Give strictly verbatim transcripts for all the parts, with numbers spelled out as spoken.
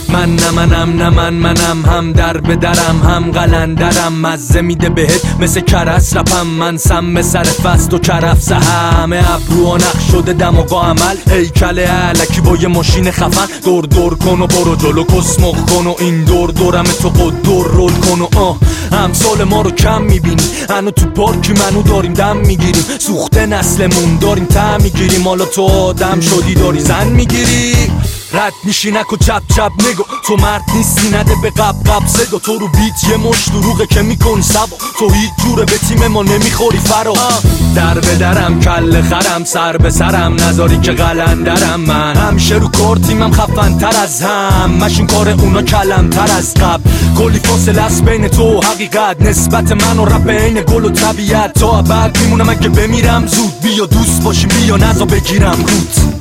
من نه منم نه من منم، هم در به درم هم قلندرم، مزه میده بهت مثل کرس رپم، من سم به سر فست و کرفس همه ابرو و نقش شده دماغا عمل، هیکل علکی با یه ماشین خفن، دور دور کن و برو جلو کسمخ کن و این دور دورم تو قد دور رول کن و آه همسال ما رو کم میبینی، هنو تو پارکی منو داریم دم میگیریم، سوخته نسلمون داریم تم میگیریم، حالا تو آدم شدی داری زن میگیری، رد میشی نکو چپ چپ نگو، تو مرد نیستی نده به قب قب صدا، تو رو بیت یه مش دروغه که میکنی سبا، تو هیچ جوره به تیم ما نمیخوری فرا، در به درم کل خرم سر به سرم نذاری که قلندرم، من همیشه رو کار تیمم خفن تر از هم، مشین کار اونا کلم تر از قبل، کلی فاصله است بین تو و حقیقت، نسبت من و رپ عین گل و طبیعت، تا بعد میمونم اگه بمیرم زود، بیا دوست باشیم بیا نزا بگیرم روت.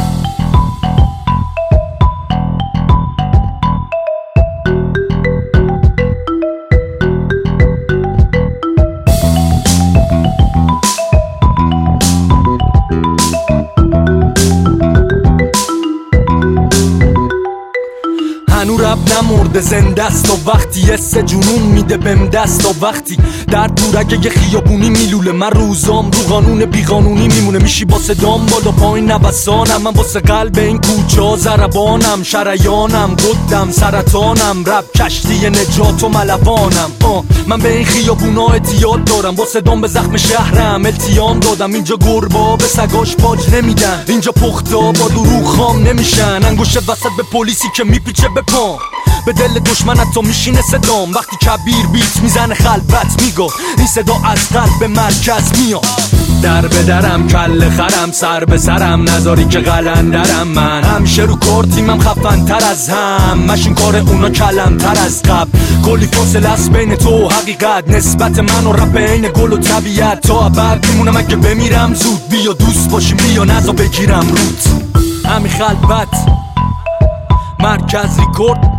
هنو رب نمرده زنده است و وقتی یه سه جنون میده بهم دست و وقتی در دورگه یه خیابونی میلوله، من روزام رو قانون بیقانونی میمونه، میشی با صدام بالا پایین نوسانم، من واسه قلب این کوچه ها ضربانم، شریانم قدم سرطانم، رب کشتی نجات و ملوانم، آه من به این خیابونا اعتیاد دارم، با صدام به زخم شهرم التیام دادم، اینجا گربا به سگاش باج نمیدن، اینجا پختا با دروغ خام نمیشن، انگوشه وسط به پلیسی که میپیچه به پام، به دل دشمنت تو میشینه صدام، وقتی کبیر بیت میزنه خلوت میگو این صدا از قلب مرکز میاد، در به درم کل خرم سر به سرم نذاری که قلندرم، من همیشه رو کار تیمم خفن تر از هم، مشین کار اونا کلم تر از قبل، کلی فاصله است بین تو و حقیقت، نسبت من و رپ عین گل و طبیعت، تا بعد میمونم اگه بمیرم زود، بیا دوست باشیم بیا نزا بگیرم روت، همین خلوت مرکز ریکورد.